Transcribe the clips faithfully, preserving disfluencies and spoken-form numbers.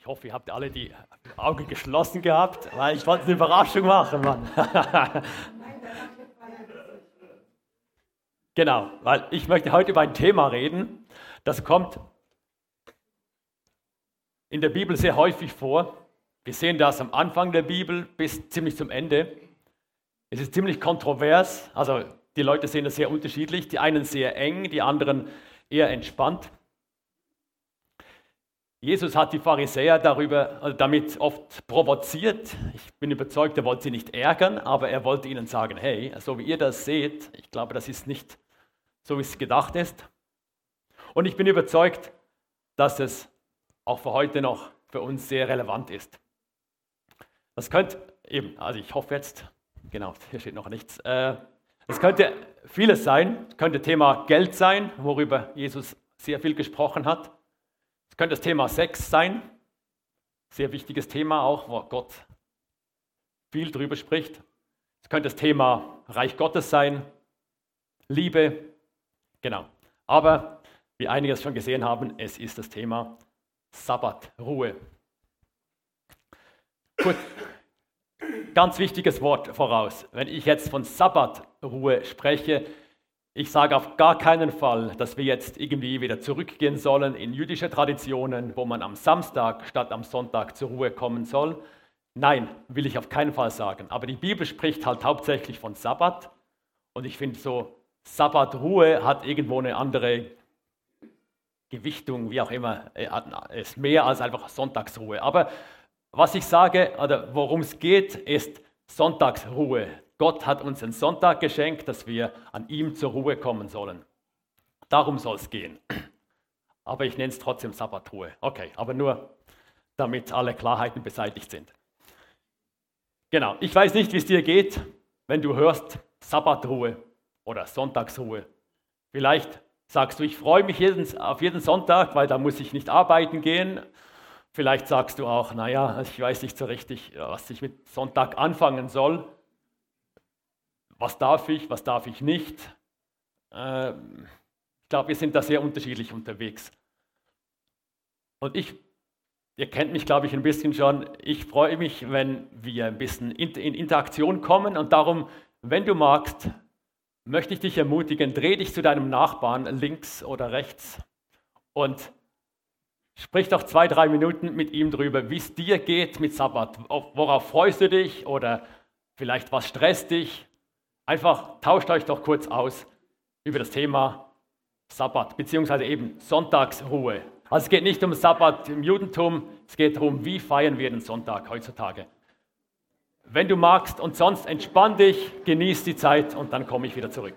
Ich hoffe, ihr habt alle die Augen geschlossen gehabt, weil ich wollte eine Überraschung machen, Mann. Genau, weil ich möchte heute über ein Thema reden, das kommt in der Bibel sehr häufig vor. Wir sehen das am Anfang der Bibel bis ziemlich zum Ende. Es ist ziemlich kontrovers, also die Leute sehen das sehr unterschiedlich, die einen sehr eng, die anderen eher entspannt. Jesus hat die Pharisäer darüber, also damit oft provoziert. Ich bin überzeugt, er wollte sie nicht ärgern, aber er wollte ihnen sagen, hey, so wie ihr das seht, ich glaube, das ist nicht so, wie es gedacht ist. Und ich bin überzeugt, dass es auch für heute noch für uns sehr relevant ist. Das könnte eben, also ich hoffe jetzt, genau, hier steht noch nichts. Es könnte vieles sein, es könnte Thema Geld sein, worüber Jesus sehr viel gesprochen hat. Es könnte das Thema Sex sein, sehr wichtiges Thema auch, wo Gott viel drüber spricht. Es könnte das Thema Reich Gottes sein, Liebe, genau. Aber wie einige es schon gesehen haben, es ist das Thema Sabbat, Ruhe. Gut, ganz wichtiges Wort voraus. Wenn ich jetzt von Sabbat, Ruhe spreche, ich sage auf gar keinen Fall, dass wir jetzt irgendwie wieder zurückgehen sollen in jüdische Traditionen, wo man am Samstag statt am Sonntag zur Ruhe kommen soll. Nein, will ich auf keinen Fall sagen. Aber die Bibel spricht halt hauptsächlich von Sabbat. Und ich finde so, Sabbat-Ruhe hat irgendwo eine andere Gewichtung, wie auch immer. Es ist mehr als einfach Sonntagsruhe. Aber was ich sage, oder worum es geht, ist Sonntagsruhe. Gott hat uns einen Sonntag geschenkt, dass wir an ihm zur Ruhe kommen sollen. Darum soll es gehen. Aber ich nenne es trotzdem Sabbatruhe. Okay, aber nur, damit alle Klarheiten beseitigt sind. Genau, ich weiß nicht, wie es dir geht, wenn du hörst Sabbatruhe oder Sonntagsruhe. Vielleicht sagst du, ich freue mich jeden, auf jeden Sonntag, weil da muss ich nicht arbeiten gehen. Vielleicht sagst du auch, naja, ich weiß nicht so richtig, was ich mit Sonntag anfangen soll. Was darf ich, was darf ich nicht? Äh, ich glaube, wir sind da sehr unterschiedlich unterwegs. Und ich, ihr kennt mich, glaube ich, ein bisschen schon, ich freue mich, wenn wir ein bisschen in, in Interaktion kommen. Und darum, wenn du magst, möchte ich dich ermutigen, dreh dich zu deinem Nachbarn links oder rechts und sprich doch zwei, drei Minuten mit ihm drüber, wie es dir geht mit Sabbat. Worauf freust du dich oder vielleicht was stresst dich? Einfach tauscht euch doch kurz aus über das Thema Sabbat, beziehungsweise eben Sonntagsruhe. Also es geht nicht um Sabbat im Judentum, es geht darum, wie feiern wir den Sonntag heutzutage. Wenn du magst und sonst entspann dich, genieß die Zeit und dann komme ich wieder zurück.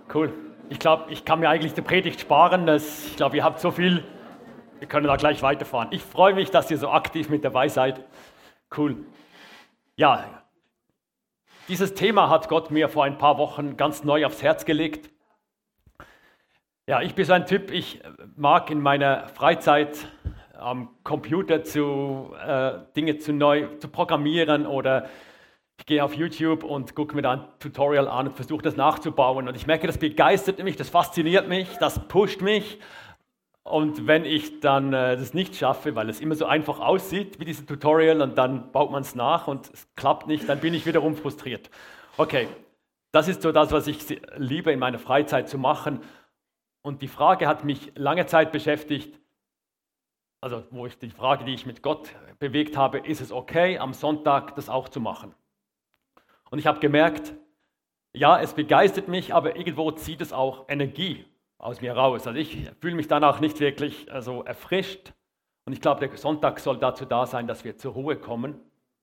Cool. Ich glaube, ich kann mir eigentlich die Predigt sparen. Das, ich glaube, ihr habt so viel, wir können da gleich weiterfahren. Ich freue mich, dass ihr so aktiv mit dabei seid. Cool. Ja, dieses Thema hat Gott mir vor ein paar Wochen ganz neu aufs Herz gelegt. Ja, ich bin so ein Typ, ich mag in meiner Freizeit am Computer zu äh, Dinge zu neu zu programmieren oder ich gehe auf YouTube und gucke mir da ein Tutorial an und versuche das nachzubauen. Und ich merke, das begeistert mich, das fasziniert mich, das pusht mich. Und wenn ich dann äh, das nicht schaffe, weil es immer so einfach aussieht wie dieses Tutorial und dann baut man es nach und es klappt nicht, dann bin ich wiederum frustriert. Okay, das ist so das, was ich liebe in meiner Freizeit zu machen. Und die Frage hat mich lange Zeit beschäftigt, also wo ich die Frage, die ich mit Gott bewegt habe, ist es okay, am Sonntag das auch zu machen? Und ich habe gemerkt, ja, es begeistert mich, aber irgendwo zieht es auch Energie aus mir raus. Also ich fühle mich danach nicht wirklich also erfrischt. Und ich glaube, der Sonntag soll dazu da sein, dass wir zur Ruhe kommen.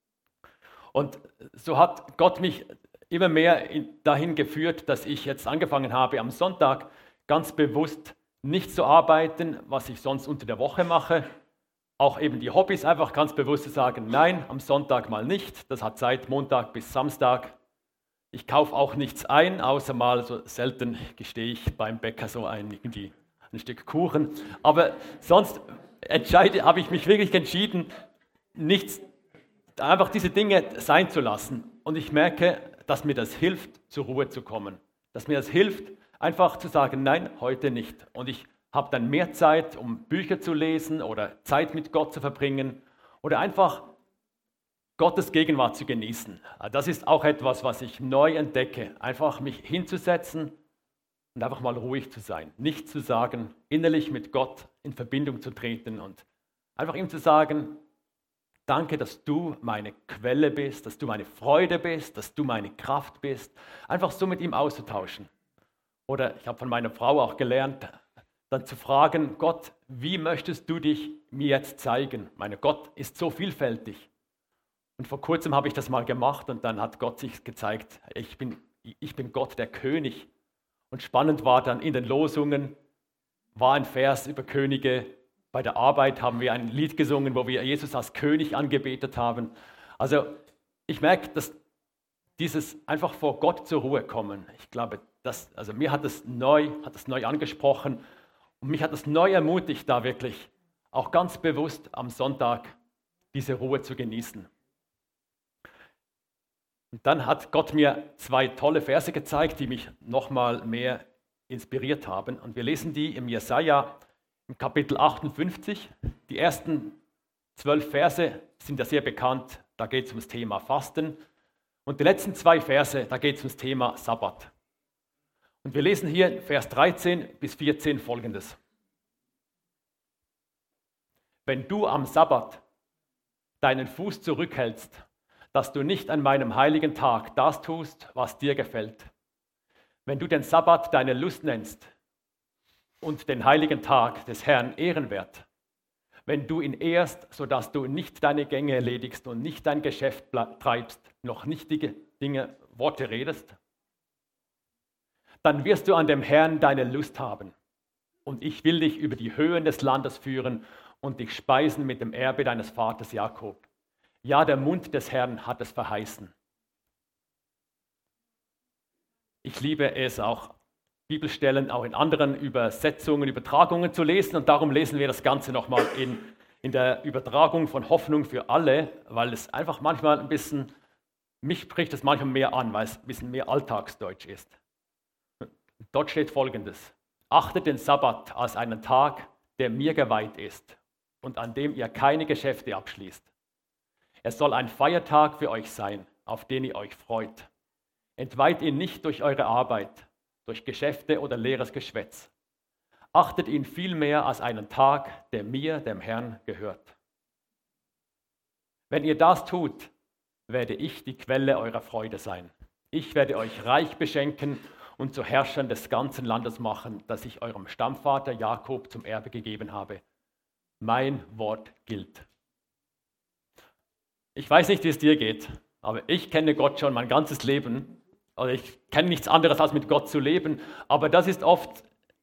Und so hat Gott mich immer mehr dahin geführt, dass ich jetzt angefangen habe, am Sonntag ganz bewusst nicht zu arbeiten, was ich sonst unter der Woche mache. Auch eben die Hobbys einfach ganz bewusst zu sagen, nein, am Sonntag mal nicht. Das hat Zeit, Montag bis Samstag. Ich kaufe auch nichts ein, außer mal so selten gestehe ich beim Bäcker so ein, irgendwie ein Stück Kuchen. Aber sonst entscheide, habe ich mich wirklich entschieden, nichts, einfach diese Dinge sein zu lassen. Und ich merke, dass mir das hilft, zur Ruhe zu kommen. Dass mir das hilft, einfach zu sagen, nein, heute nicht. Und ich habe dann mehr Zeit, um Bücher zu lesen oder Zeit mit Gott zu verbringen oder einfach Gottes Gegenwart zu genießen. Das ist auch etwas, was ich neu entdecke. Einfach mich hinzusetzen und einfach mal ruhig zu sein. Nicht zu sagen, innerlich mit Gott in Verbindung zu treten und einfach ihm zu sagen, danke, dass du meine Quelle bist, dass du meine Freude bist, dass du meine Kraft bist. Einfach so mit ihm auszutauschen. Oder ich habe von meiner Frau auch gelernt, dann zu fragen, Gott, wie möchtest du dich mir jetzt zeigen? Meine Gott ist so vielfältig. Und vor kurzem habe ich das mal gemacht und dann hat Gott sich gezeigt, ich bin, ich bin Gott, der König. Und spannend war dann in den Losungen, war ein Vers über Könige. Bei der Arbeit haben wir ein Lied gesungen, wo wir Jesus als König angebetet haben. Also ich merke, dass dieses einfach vor Gott zur Ruhe kommen, ich glaube, das, also mir hat es neu, hat es neu angesprochen und mich hat es neu ermutigt, da wirklich auch ganz bewusst am Sonntag diese Ruhe zu genießen. Und dann hat Gott mir zwei tolle Verse gezeigt, die mich nochmal mehr inspiriert haben. Und wir lesen die im Jesaja im Kapitel achtundfünfzig. Die ersten zwölf Verse sind ja sehr bekannt, da geht es ums Thema Fasten. Und die letzten zwei Verse, da geht es ums Thema Sabbat. Und wir lesen hier Vers dreizehn bis vierzehn folgendes. Wenn du am Sabbat deinen Fuß zurückhältst, dass du nicht an meinem heiligen Tag das tust, was dir gefällt. Wenn du den Sabbat deine Lust nennst und den heiligen Tag des Herrn ehrenwert, wenn du ihn ehrst, sodass du nicht deine Gänge erledigst und nicht dein Geschäft treibst, noch nichtige Dinge, Worte redest, dann wirst du an dem Herrn deine Lust haben. Und ich will dich über die Höhen des Landes führen und dich speisen mit dem Erbe deines Vaters Jakob. Ja, der Mund des Herrn hat es verheißen. Ich liebe es auch, Bibelstellen auch in anderen Übersetzungen, Übertragungen zu lesen. Und darum lesen wir das Ganze nochmal in, in der Übertragung von Hoffnung für alle, weil es einfach manchmal ein bisschen, mich spricht es manchmal mehr an, weil es ein bisschen mehr Alltagsdeutsch ist. Dort steht Folgendes: Achtet den Sabbat als einen Tag, der mir geweiht ist und an dem ihr keine Geschäfte abschließt. Es soll ein Feiertag für euch sein, auf den ihr euch freut. Entweiht ihn nicht durch eure Arbeit, durch Geschäfte oder leeres Geschwätz. Achtet ihn vielmehr als einen Tag, der mir, dem Herrn, gehört. Wenn ihr das tut, werde ich die Quelle eurer Freude sein. Ich werde euch reich beschenken und zu Herrschern des ganzen Landes machen, das ich eurem Stammvater Jakob zum Erbe gegeben habe. Mein Wort gilt. Ich weiß nicht, wie es dir geht, aber ich kenne Gott schon mein ganzes Leben oder ich kenne nichts anderes, als mit Gott zu leben, aber das ist oft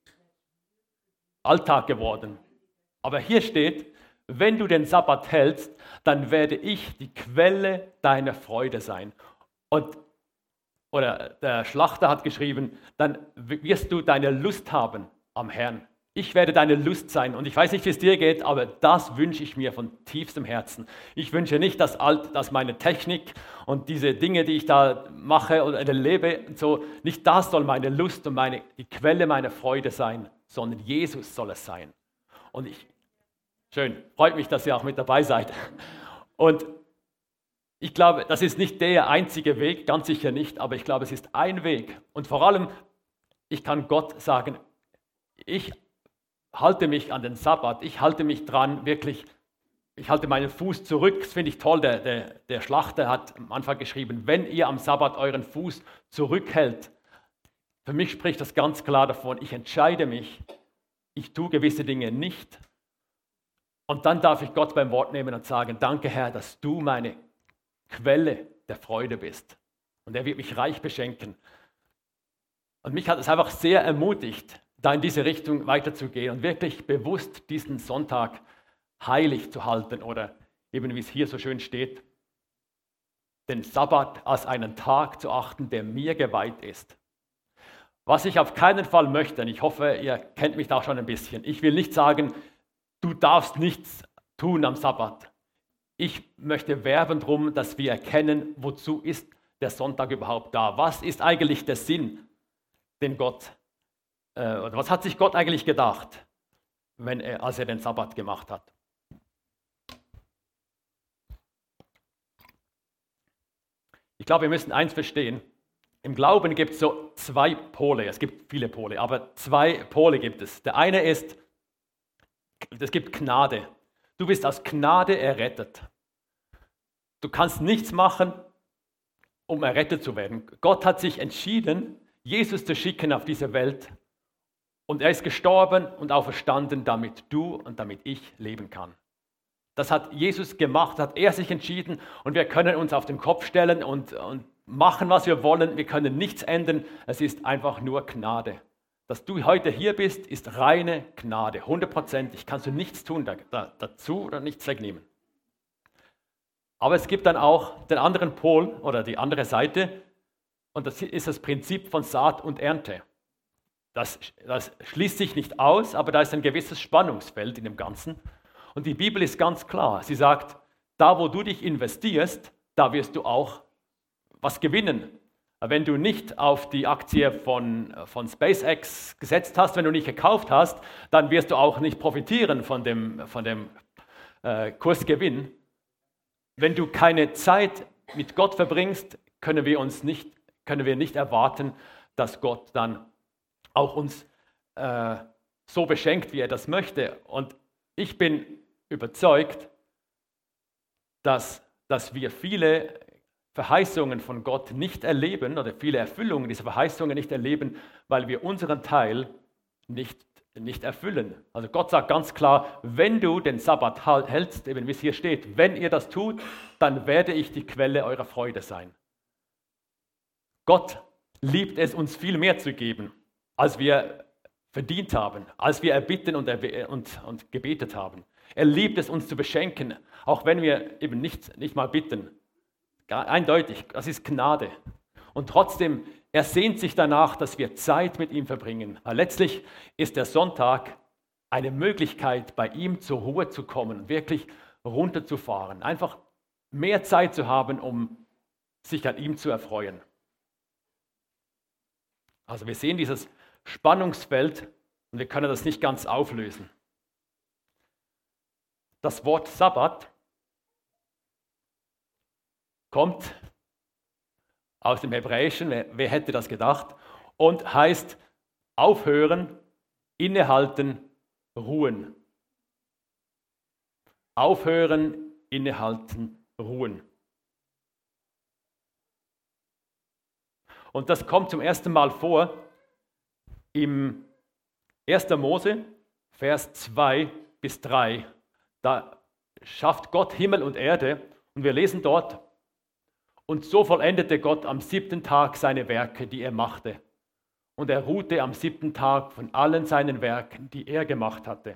Alltag geworden. Aber hier steht, wenn du den Sabbat hältst, dann werde ich die Quelle deiner Freude sein. Und, oder der Schlachter hat geschrieben, dann wirst du deine Lust haben am Herrn. Ich werde deine Lust sein. Und ich weiß nicht, wie es dir geht, aber das wünsche ich mir von tiefstem Herzen. Ich wünsche nicht, dass, alt, dass meine Technik und diese Dinge, die ich da mache oder erlebe, so, nicht das soll meine Lust und meine, die Quelle meiner Freude sein, sondern Jesus soll es sein. Und ich, schön, freut mich, dass ihr auch mit dabei seid. Und ich glaube, das ist nicht der einzige Weg, ganz sicher nicht, aber ich glaube, es ist ein Weg. Und vor allem, ich kann Gott sagen, ich halte mich an den Sabbat, ich halte mich dran, wirklich, ich halte meinen Fuß zurück. Das finde ich toll, der, der, der Schlachter hat am Anfang geschrieben, wenn ihr am Sabbat euren Fuß zurückhält. Für mich spricht das ganz klar davon, ich entscheide mich, ich tue gewisse Dinge nicht. Und dann darf ich Gott beim Wort nehmen und sagen, danke Herr, dass du meine Quelle der Freude bist. Und er wird mich reich beschenken. Und mich hat es einfach sehr ermutigt, da in diese Richtung weiterzugehen und wirklich bewusst diesen Sonntag heilig zu halten oder eben wie es hier so schön steht, den Sabbat als einen Tag zu achten, der mir geweiht ist. Was ich auf keinen Fall möchte, und ich hoffe, ihr kennt mich da schon ein bisschen, ich will nicht sagen, du darfst nichts tun am Sabbat. Ich möchte werben darum, dass wir erkennen, wozu ist der Sonntag überhaupt da? Was ist eigentlich der Sinn, den Gott, äh, oder was hat sich Gott eigentlich gedacht, wenn er, als er den Sabbat gemacht hat? Ich glaube, wir müssen eins verstehen. Im Glauben gibt es so zwei Pole. Es gibt viele Pole, aber zwei Pole gibt es. Der eine ist, es gibt Gnade. Du bist aus Gnade errettet. Du kannst nichts machen, um errettet zu werden. Gott hat sich entschieden, Jesus zu schicken auf diese Welt. Und er ist gestorben und auferstanden, damit du und damit ich leben kann. Das hat Jesus gemacht, hat er sich entschieden und wir können uns auf den Kopf stellen und, und machen, was wir wollen. Wir können nichts ändern. Es ist einfach nur Gnade. Dass du heute hier bist, ist reine Gnade, hundertprozentig. Kannst du nichts tun da, da, dazu oder nichts wegnehmen. Aber es gibt dann auch den anderen Pol oder die andere Seite und das ist das Prinzip von Saat und Ernte. Das, das schließt sich nicht aus, aber da ist ein gewisses Spannungsfeld in dem Ganzen. Und die Bibel ist ganz klar. Sie sagt, da wo du dich investierst, da wirst du auch was gewinnen. Wenn du nicht auf die Aktie von, von SpaceX gesetzt hast, wenn du nicht gekauft hast, dann wirst du auch nicht profitieren von dem, von dem äh, Kursgewinn. Wenn du keine Zeit mit Gott verbringst, können wir uns nicht, können wir nicht erwarten, dass Gott dann auch uns äh, so beschenkt, wie er das möchte. Und ich bin überzeugt, dass, dass wir viele Verheißungen von Gott nicht erleben oder viele Erfüllungen dieser Verheißungen nicht erleben, weil wir unseren Teil nicht, nicht erfüllen. Also Gott sagt ganz klar, wenn du den Sabbat hältst, eben wie es hier steht, wenn ihr das tut, dann werde ich die Quelle eurer Freude sein. Gott liebt es, uns viel mehr zu geben, als wir verdient haben, als wir erbitten und, erbe- und, und gebetet haben. Er liebt es, uns zu beschenken, auch wenn wir eben nicht, nicht mal bitten. Eindeutig, das ist Gnade. Und trotzdem, er sehnt sich danach, dass wir Zeit mit ihm verbringen. Weil letztlich ist der Sonntag eine Möglichkeit, bei ihm zur Ruhe zu kommen, wirklich runterzufahren. Einfach mehr Zeit zu haben, um sich an ihm zu erfreuen. Also wir sehen dieses Spannungsfeld und wir können das nicht ganz auflösen. Das Wort Sabbat kommt aus dem Hebräischen, wer, wer hätte das gedacht, und heißt aufhören, innehalten, ruhen. Aufhören, innehalten, ruhen. Und das kommt zum ersten Mal vor im ersten Mose, Vers zwei bis drei. Da schafft Gott Himmel und Erde und wir lesen dort, Und so vollendete Gott am siebten Tag seine Werke, die er machte. Und er ruhte am siebten Tag von allen seinen Werken, die er gemacht hatte.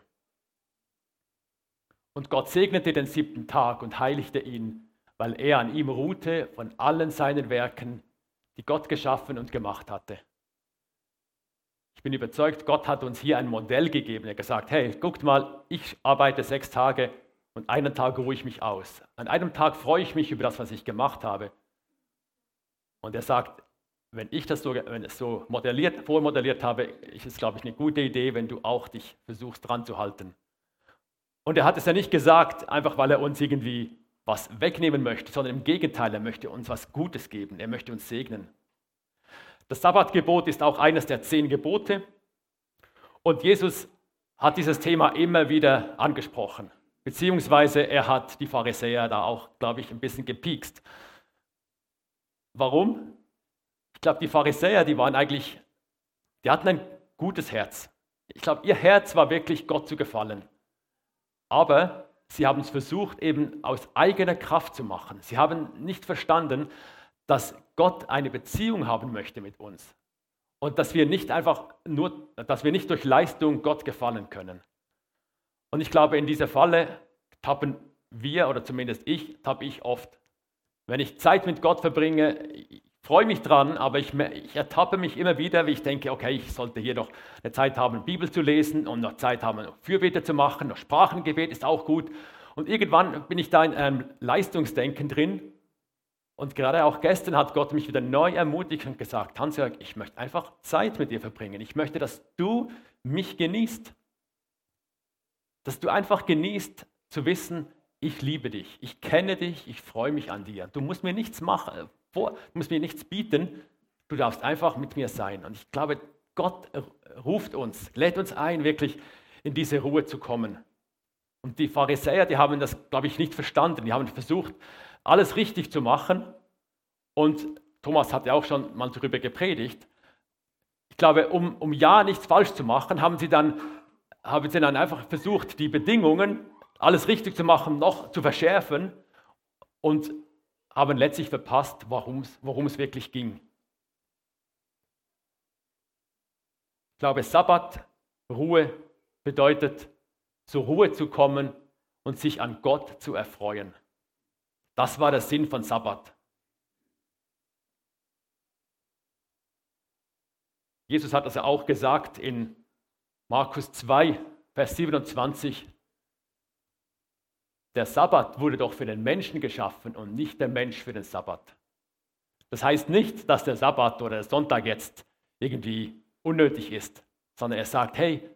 Und Gott segnete den siebten Tag und heiligte ihn, weil er an ihm ruhte von allen seinen Werken, die Gott geschaffen und gemacht hatte. Ich bin überzeugt, Gott hat uns hier ein Modell gegeben. Er hat gesagt, hey, guckt mal, ich arbeite sechs Tage und einen Tag ruhe ich mich aus. An einem Tag freue ich mich über das, was ich gemacht habe. Und er sagt, wenn ich das so, wenn es so modelliert, vormodelliert habe, ist es, glaube ich, eine gute Idee, wenn du auch dich versuchst dran zu halten. Und er hat es ja nicht gesagt, einfach weil er uns irgendwie was wegnehmen möchte, sondern im Gegenteil, er möchte uns was Gutes geben, er möchte uns segnen. Das Sabbatgebot ist auch eines der zehn Gebote und Jesus hat dieses Thema immer wieder angesprochen, beziehungsweise er hat die Pharisäer da auch, glaube ich, ein bisschen gepiekst. Warum? Ich glaube, die Pharisäer, die waren eigentlich, die hatten ein gutes Herz. Ich glaube, ihr Herz war wirklich Gott zu gefallen. Aber sie haben es versucht, eben aus eigener Kraft zu machen. Sie haben nicht verstanden, dass Gott eine Beziehung haben möchte mit uns. Und dass wir nicht einfach nur, dass wir nicht durch Leistung Gott gefallen können. Und ich glaube, in dieser Falle tappen wir, oder zumindest ich, tappe ich oft. Wenn ich Zeit mit Gott verbringe, ich freue mich dran, aber ich, ich ertappe mich immer wieder, wie ich denke, okay, ich sollte hier noch eine Zeit haben, Bibel zu lesen und noch Zeit haben, noch Fürbitte zu machen, noch Sprachengebet ist auch gut. Und irgendwann bin ich da in einem Leistungsdenken drin. Und gerade auch gestern hat Gott mich wieder neu ermutigt und gesagt, Hans-Jörg, ich möchte einfach Zeit mit dir verbringen. Ich möchte, dass du mich genießt. Dass du einfach genießt zu wissen, ich liebe dich, ich kenne dich, ich freue mich an dir. Du musst mir nichts machen, du musst mir nichts bieten, du darfst einfach mit mir sein. Und ich glaube, Gott ruft uns, lädt uns ein, wirklich in diese Ruhe zu kommen. Und die Pharisäer, die haben das, glaube ich, nicht verstanden. Die haben versucht, alles richtig zu machen. Und Thomas hat ja auch schon mal darüber gepredigt. Ich glaube, um, um ja nichts falsch zu machen, haben sie dann, haben sie dann einfach versucht, die Bedingungen, alles richtig zu machen, noch zu verschärfen und haben letztlich verpasst, worum es wirklich ging. Ich glaube, Sabbat, Ruhe bedeutet, zur Ruhe zu kommen und sich an Gott zu erfreuen. Das war der Sinn von Sabbat. Jesus hat das ja auch gesagt in Markus zwei, Vers siebenundzwanzig. Der Sabbat wurde doch für den Menschen geschaffen und nicht der Mensch für den Sabbat. Das heißt nicht, dass der Sabbat oder der Sonntag jetzt irgendwie unnötig ist, sondern er sagt, hey,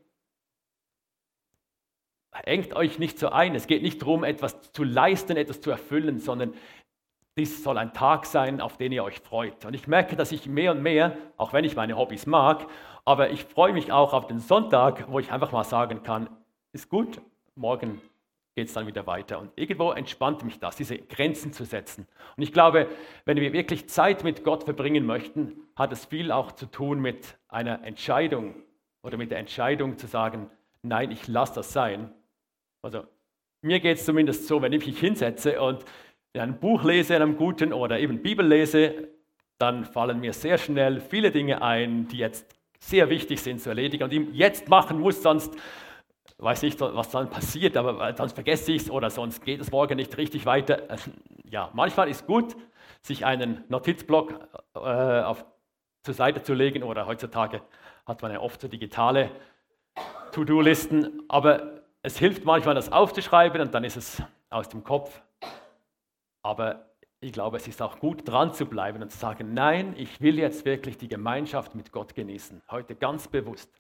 engt euch nicht so ein. Es geht nicht darum, etwas zu leisten, etwas zu erfüllen, sondern dies soll ein Tag sein, auf den ihr euch freut. Und ich merke, dass ich mehr und mehr, auch wenn ich meine Hobbys mag, aber ich freue mich auch auf den Sonntag, wo ich einfach mal sagen kann, ist gut, morgen geht es dann wieder weiter. Und irgendwo entspannt mich das, diese Grenzen zu setzen. Und ich glaube, wenn wir wirklich Zeit mit Gott verbringen möchten, hat es viel auch zu tun mit einer Entscheidung oder mit der Entscheidung zu sagen, nein, ich lasse das sein. Also mir geht es zumindest so, wenn ich mich hinsetze und ein Buch lese, einem guten oder eben Bibel lese, dann fallen mir sehr schnell viele Dinge ein, die jetzt sehr wichtig sind zu erledigen und die ich jetzt machen muss, sonst weiß nicht, was dann passiert, aber sonst vergesse ich es oder sonst geht es morgen nicht richtig weiter. Ja, manchmal ist gut, sich einen Notizblock äh, auf, zur Seite zu legen oder heutzutage hat man ja oft so digitale To-Do-Listen, aber es hilft manchmal, das aufzuschreiben und dann ist es aus dem Kopf. Aber ich glaube, es ist auch gut, dran zu bleiben und zu sagen, nein, ich will jetzt wirklich die Gemeinschaft mit Gott genießen, heute ganz bewusst.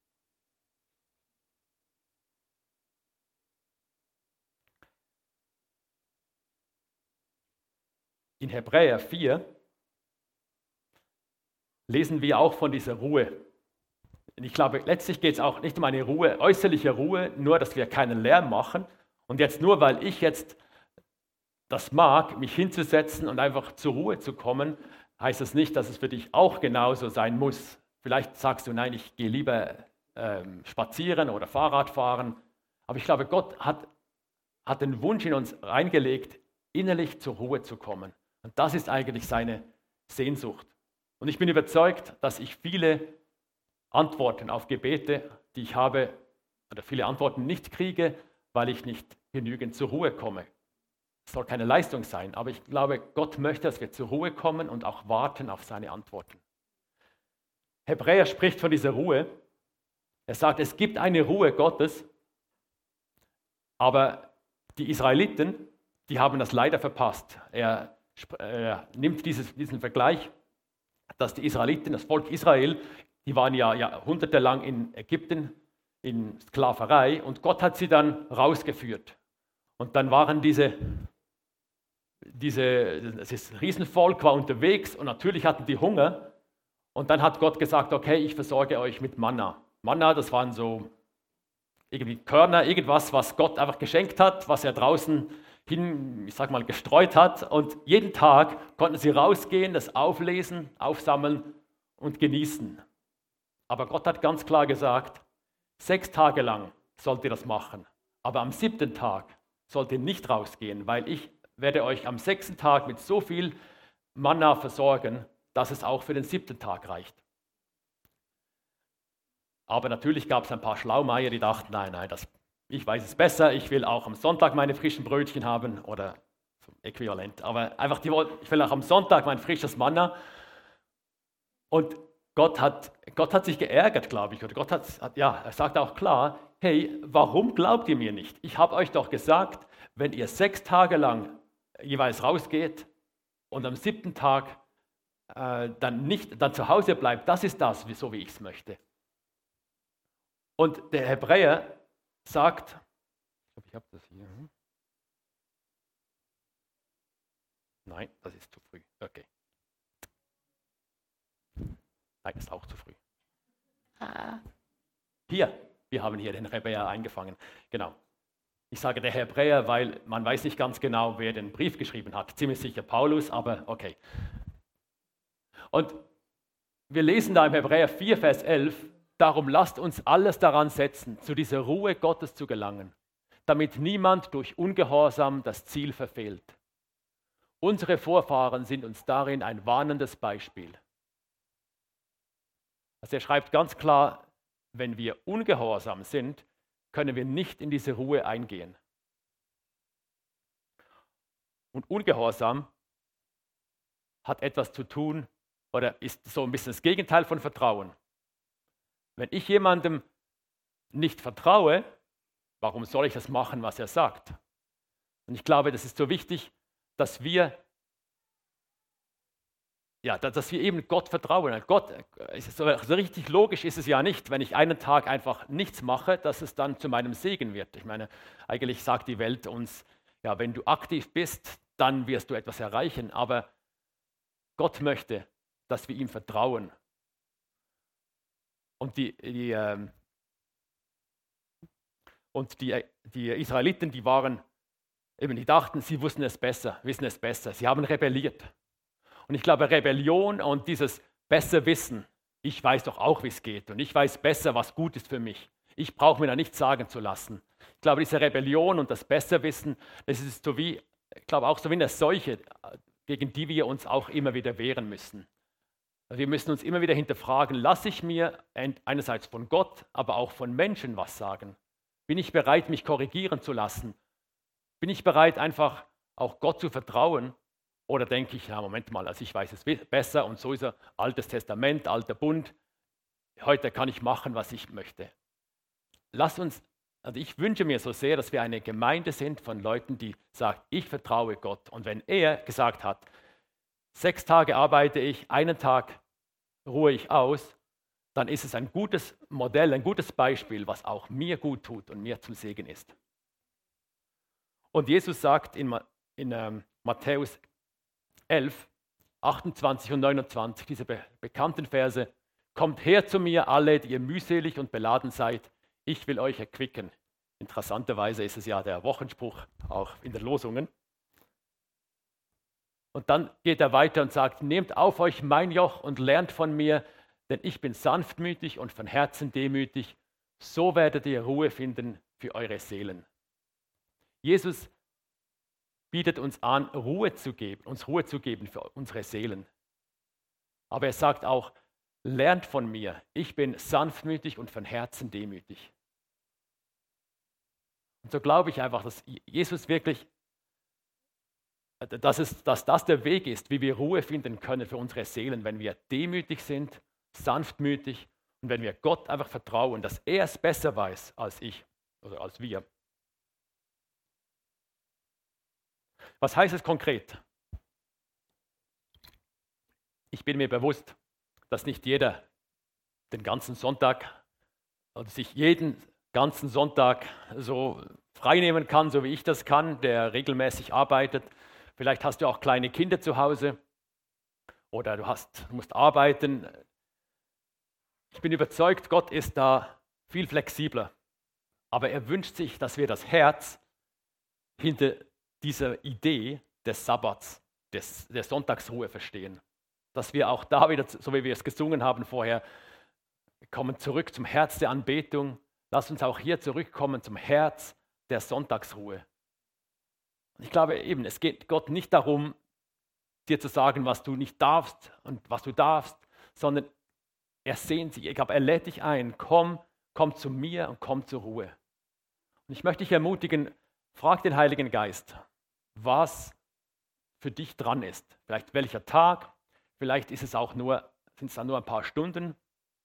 In Hebräer vier lesen wir auch von dieser Ruhe. Und ich glaube, letztlich geht es auch nicht um eine Ruhe, äußerliche Ruhe, nur, dass wir keinen Lärm machen. Und jetzt nur, weil ich jetzt das mag, mich hinzusetzen und einfach zur Ruhe zu kommen, heißt das nicht, dass es für dich auch genauso sein muss. Vielleicht sagst du, nein, ich gehe lieber ähm, spazieren oder Fahrrad fahren. Aber ich glaube, Gott hat, hat den Wunsch in uns reingelegt, innerlich zur Ruhe zu kommen. Und das ist eigentlich seine Sehnsucht. Und ich bin überzeugt, dass ich viele Antworten auf Gebete, die ich habe, oder viele Antworten nicht kriege, weil ich nicht genügend zur Ruhe komme. Es soll keine Leistung sein, aber ich glaube, Gott möchte, dass wir zur Ruhe kommen und auch warten auf seine Antworten. Hebräer spricht von dieser Ruhe. Er sagt, es gibt eine Ruhe Gottes, aber die Israeliten, die haben das leider verpasst. Er, er nimmt dieses, diesen Vergleich, dass die Israeliten, das Volk Israel, die waren ja jahrhundertelang in Ägypten in Sklaverei und Gott hat sie dann rausgeführt. Und dann waren diese, diese das Riesenvolk war unterwegs und natürlich hatten die Hunger. Und dann hat Gott gesagt, okay, ich versorge euch mit Manna. Manna, das waren so irgendwie Körner, irgendwas, was Gott einfach geschenkt hat, was er draußen hin, ich sag mal, gestreut hat. Und jeden Tag konnten sie rausgehen, das auflesen, aufsammeln und genießen. Aber Gott hat ganz klar gesagt, sechs Tage lang sollt ihr das machen. Aber am siebten Tag sollt ihr nicht rausgehen, weil ich werde euch am sechsten Tag mit so viel Manna versorgen, dass es auch für den siebten Tag reicht. Aber natürlich gab es ein paar Schlaumeier, die dachten, nein, nein, das, ich weiß es besser, ich will auch am Sonntag meine frischen Brötchen haben oder so äquivalent. Aber einfach, die, ich will auch am Sonntag mein frisches Manna. Und Gott hat, Gott hat sich geärgert, glaube ich. Oder Gott hat, hat, ja, er sagt auch klar, hey, warum glaubt ihr mir nicht? Ich habe euch doch gesagt, wenn ihr sechs Tage lang jeweils rausgeht und am siebten Tag äh, dann nicht, dann zu Hause bleibt, das ist das, so wie ich es möchte. Und der Hebräer sagt, ich glaube, ich habe das hier. Nein, das ist zu früh. Okay. Nein, ist auch zu früh. Ah. Hier, wir haben hier den Hebräer eingefangen. Genau. Ich sage der Hebräer, weil man weiß nicht ganz genau, wer den Brief geschrieben hat. Ziemlich sicher Paulus, aber okay. Und wir lesen da im Hebräer vier, Vers elf, darum lasst uns alles daran setzen, zu dieser Ruhe Gottes zu gelangen, damit niemand durch Ungehorsam das Ziel verfehlt. Unsere Vorfahren sind uns darin ein warnendes Beispiel. Also er schreibt ganz klar, wenn wir ungehorsam sind, können wir nicht in diese Ruhe eingehen. Und Ungehorsam hat etwas zu tun, oder ist so ein bisschen das Gegenteil von Vertrauen. Wenn ich jemandem nicht vertraue, warum soll ich das machen, was er sagt? Und ich glaube, das ist so wichtig, dass wir Ja, dass wir eben Gott vertrauen. Gott, so richtig logisch ist es ja nicht, wenn ich einen Tag einfach nichts mache, dass es dann zu meinem Segen wird. Ich meine, eigentlich sagt die Welt uns, ja, wenn du aktiv bist, dann wirst du etwas erreichen. Aber Gott möchte, dass wir ihm vertrauen. Und die, die, ähm, und die, die Israeliten, die waren, eben, die dachten, sie wussten es besser, wissen es besser. Sie haben rebelliert. Und ich glaube, Rebellion und dieses Besserwissen, ich weiß doch auch, wie es geht und ich weiß besser, was gut ist für mich. Ich brauche mir da nichts sagen zu lassen. Ich glaube, diese Rebellion und das Besserwissen, das ist so wie, ich glaube auch so wie eine Seuche, gegen die wir uns auch immer wieder wehren müssen. Wir müssen uns immer wieder hinterfragen, lasse ich mir einerseits von Gott, aber auch von Menschen was sagen? Bin ich bereit, mich korrigieren zu lassen? Bin ich bereit, einfach auch Gott zu vertrauen? Oder denke ich, ja, Moment mal, also ich weiß es besser und so ist er, Altes Testament, Alter Bund, heute kann ich machen, was ich möchte. Lass uns, also ich wünsche mir so sehr, dass wir eine Gemeinde sind von Leuten, die sagen, ich vertraue Gott. Und wenn er gesagt hat, sechs Tage arbeite ich, einen Tag ruhe ich aus, dann ist es ein gutes Modell, ein gutes Beispiel, was auch mir gut tut und mir zum Segen ist. Und Jesus sagt in, in ähm, Matthäus elf, achtundzwanzig und neunundzwanzig, diese be- bekannten Verse, kommt her zu mir alle, die ihr mühselig und beladen seid, ich will euch erquicken. Interessanterweise ist es ja der Wochenspruch auch in den Losungen. Und dann geht er weiter und sagt, nehmt auf euch mein Joch und lernt von mir, denn ich bin sanftmütig und von Herzen demütig, so werdet ihr Ruhe finden für eure Seelen. Jesus bietet uns an, Ruhe zu geben, uns Ruhe zu geben für unsere Seelen. Aber er sagt auch, lernt von mir, ich bin sanftmütig und von Herzen demütig. Und so glaube ich einfach, dass Jesus wirklich, dass, es, dass das der Weg ist, wie wir Ruhe finden können für unsere Seelen, wenn wir demütig sind, sanftmütig und wenn wir Gott einfach vertrauen, dass er es besser weiß als ich oder als wir. Was heißt es konkret? Ich bin mir bewusst, dass nicht jeder den ganzen Sonntag oder sich jeden ganzen Sonntag so freinehmen kann, so wie ich das kann, der regelmäßig arbeitet. Vielleicht hast du auch kleine Kinder zu Hause oder du, hast, du musst arbeiten. Ich bin überzeugt, Gott ist da viel flexibler. Aber er wünscht sich, dass wir das Herz hinter dieser Idee des Sabbats, des, der Sonntagsruhe verstehen. Dass wir auch da wieder, so wie wir es gesungen haben vorher, kommen zurück zum Herz der Anbetung. Lass uns auch hier zurückkommen zum Herz der Sonntagsruhe. Ich glaube eben, es geht Gott nicht darum, dir zu sagen, was du nicht darfst und was du darfst, sondern er sehnt sich, ich glaube, er lädt dich ein, komm, komm zu mir und komm zur Ruhe. Und ich möchte dich ermutigen, frag den Heiligen Geist, was für dich dran ist. Vielleicht welcher Tag, vielleicht ist es auch nur, sind es dann nur ein paar Stunden.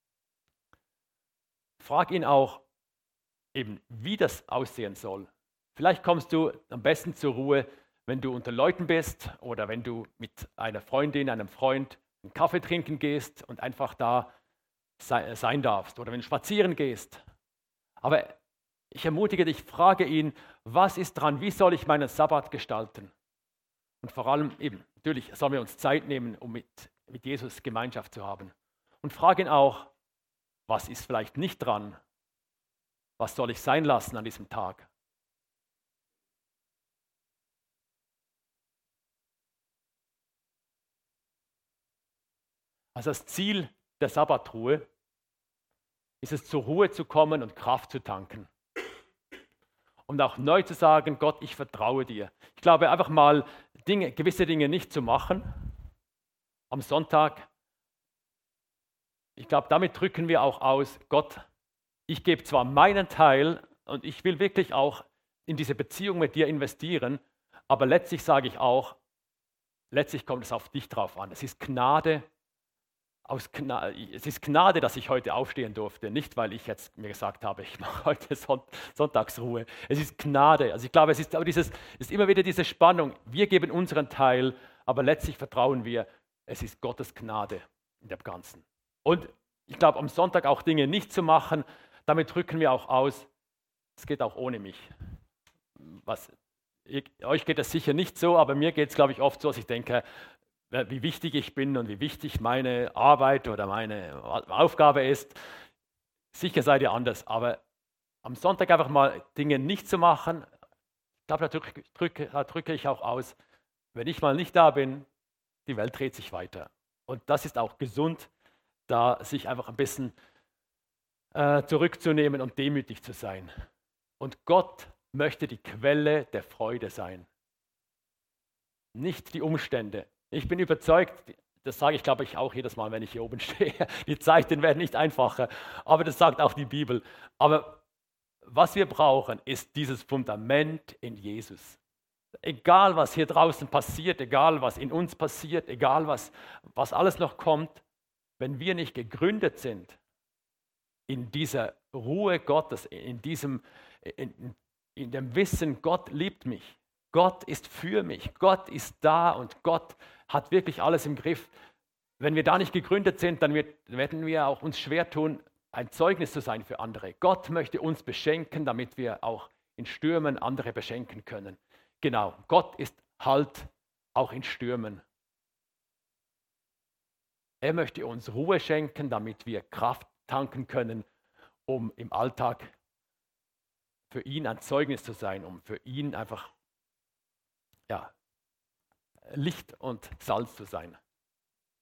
Frag ihn auch eben, wie das aussehen soll. Vielleicht kommst du am besten zur Ruhe, wenn du unter Leuten bist oder wenn du mit einer Freundin, einem Freund einen Kaffee trinken gehst und einfach da sein darfst oder wenn du spazieren gehst. Aber ich ermutige dich, frage ihn, was ist dran, wie soll ich meinen Sabbat gestalten? Und vor allem eben, natürlich sollen wir uns Zeit nehmen, um mit, mit Jesus Gemeinschaft zu haben. Und frage ihn auch, was ist vielleicht nicht dran? Was soll ich sein lassen an diesem Tag? Also das Ziel der Sabbatruhe ist es, zur Ruhe zu kommen und Kraft zu tanken. Und auch neu zu sagen, Gott, ich vertraue dir. Ich glaube, einfach mal Dinge, gewisse Dinge nicht zu machen am Sonntag. Ich glaube, damit drücken wir auch aus, Gott, ich gebe zwar meinen Teil und ich will wirklich auch in diese Beziehung mit dir investieren, aber letztlich sage ich auch, letztlich kommt es auf dich drauf an. Es ist Gnade. Aus Gnade, es ist Gnade, dass ich heute aufstehen durfte, nicht weil ich jetzt mir gesagt habe, ich mache heute Sonntagsruhe. Es ist Gnade. Also ich glaube, es ist, aber dieses, es ist immer wieder diese Spannung. Wir geben unseren Teil, aber letztlich vertrauen wir, es ist Gottes Gnade in dem Ganzen. Und ich glaube, am Sonntag auch Dinge nicht zu machen, damit drücken wir auch aus, es geht auch ohne mich. Was, ihr, euch geht das sicher nicht so, aber mir geht es, glaube ich, oft so, dass ich denke, wie wichtig ich bin und wie wichtig meine Arbeit oder meine Aufgabe ist. Sicher seid ihr anders, aber am Sonntag einfach mal Dinge nicht zu machen, ich glaube, da drücke, drücke, da drücke ich auch aus, wenn ich mal nicht da bin, die Welt dreht sich weiter. Und das ist auch gesund, da sich einfach ein bisschen äh, zurückzunehmen und demütig zu sein. Und Gott möchte die Quelle der Freude sein, nicht die Umstände. Ich bin überzeugt, das sage ich glaube ich auch jedes Mal, wenn ich hier oben stehe, die Zeiten werden nicht einfacher, aber das sagt auch die Bibel. Aber was wir brauchen, ist dieses Fundament in Jesus. Egal was hier draußen passiert, egal was in uns passiert, egal was, was alles noch kommt, wenn wir nicht gegründet sind in dieser Ruhe Gottes, in, diesem, in, in dem Wissen, Gott liebt mich, Gott ist für mich, Gott ist da und Gott hat wirklich alles im Griff. Wenn wir da nicht gegründet sind, dann wird, werden wir auch uns schwer tun, ein Zeugnis zu sein für andere. Gott möchte uns beschenken, damit wir auch in Stürmen andere beschenken können. Genau, Gott ist Halt auch in Stürmen. Er möchte uns Ruhe schenken, damit wir Kraft tanken können, um im Alltag für ihn ein Zeugnis zu sein, um für ihn einfach ja, Licht und Salz zu sein.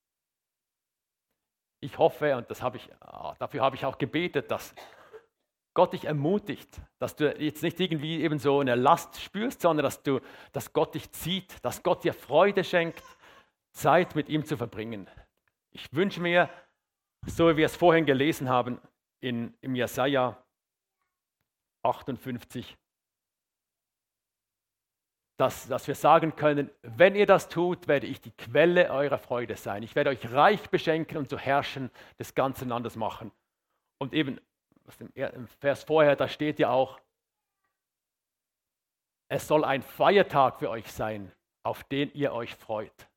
Ich hoffe, und das habe ich, dafür habe ich auch gebetet, dass Gott dich ermutigt, dass du jetzt nicht irgendwie eben so eine Last spürst, sondern dass, du, dass Gott dich zieht, dass Gott dir Freude schenkt, Zeit mit ihm zu verbringen. Ich wünsche mir, so wie wir es vorhin gelesen haben, in, im Jesaja achtundfünfzig, dass, dass wir sagen können, wenn ihr das tut, werde ich die Quelle eurer Freude sein. Ich werde euch reich beschenken und zu herrschen des ganzen Landes machen. Und eben, was im, im Vers vorher, da steht ja auch, es soll ein Feiertag für euch sein, auf den ihr euch freut.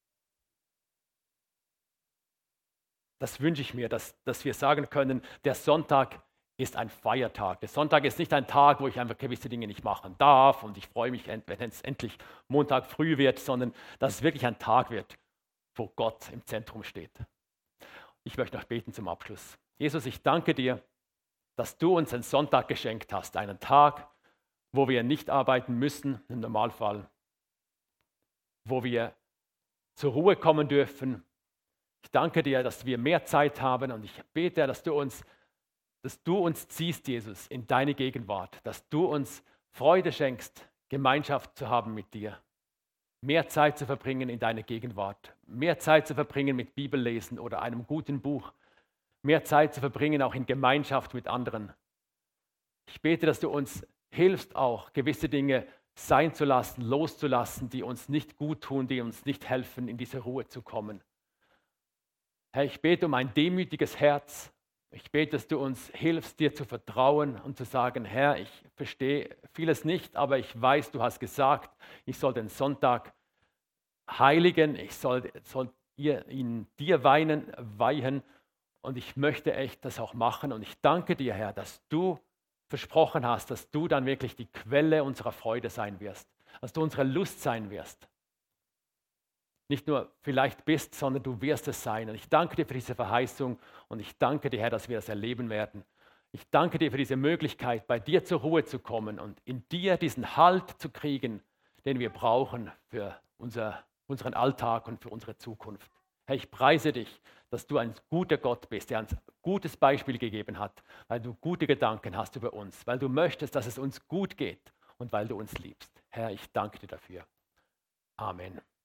Das wünsche ich mir, dass, dass wir sagen können, der Sonntag ist ein Feiertag. Der Sonntag ist nicht ein Tag, wo ich einfach gewisse Dinge nicht machen darf und ich freue mich, wenn es endlich Montag früh wird, sondern dass es wirklich ein Tag wird, wo Gott im Zentrum steht. Ich möchte noch beten zum Abschluss. Jesus, ich danke dir, dass du uns einen Sonntag geschenkt hast, einen Tag, wo wir nicht arbeiten müssen im Normalfall, wo wir zur Ruhe kommen dürfen. Ich danke dir, dass wir mehr Zeit haben und ich bete, dass du uns dass du uns ziehst, Jesus, in deine Gegenwart, dass du uns Freude schenkst, Gemeinschaft zu haben mit dir, mehr Zeit zu verbringen in deiner Gegenwart, mehr Zeit zu verbringen mit Bibellesen oder einem guten Buch, mehr Zeit zu verbringen auch in Gemeinschaft mit anderen. Ich bete, dass du uns hilfst, auch gewisse Dinge sein zu lassen, loszulassen, die uns nicht gut tun, die uns nicht helfen, in diese Ruhe zu kommen. Herr, ich bete um ein demütiges Herz. Ich bete, dass du uns hilfst, dir zu vertrauen und zu sagen, Herr, ich verstehe vieles nicht, aber ich weiß, du hast gesagt, ich soll den Sonntag heiligen, ich soll, soll ihr, ihn dir weinen, weihen und ich möchte echt das auch machen. Und ich danke dir, Herr, dass du versprochen hast, dass du dann wirklich die Quelle unserer Freude sein wirst, dass du unsere Lust sein wirst. Nicht nur vielleicht bist, sondern du wirst es sein. Und ich danke dir für diese Verheißung und ich danke dir, Herr, dass wir das erleben werden. Ich danke dir für diese Möglichkeit, bei dir zur Ruhe zu kommen und in dir diesen Halt zu kriegen, den wir brauchen für unser, unseren Alltag und für unsere Zukunft. Herr, ich preise dich, dass du ein guter Gott bist, der uns ein gutes Beispiel gegeben hat, weil du gute Gedanken hast über uns, weil du möchtest, dass es uns gut geht und weil du uns liebst. Herr, ich danke dir dafür. Amen.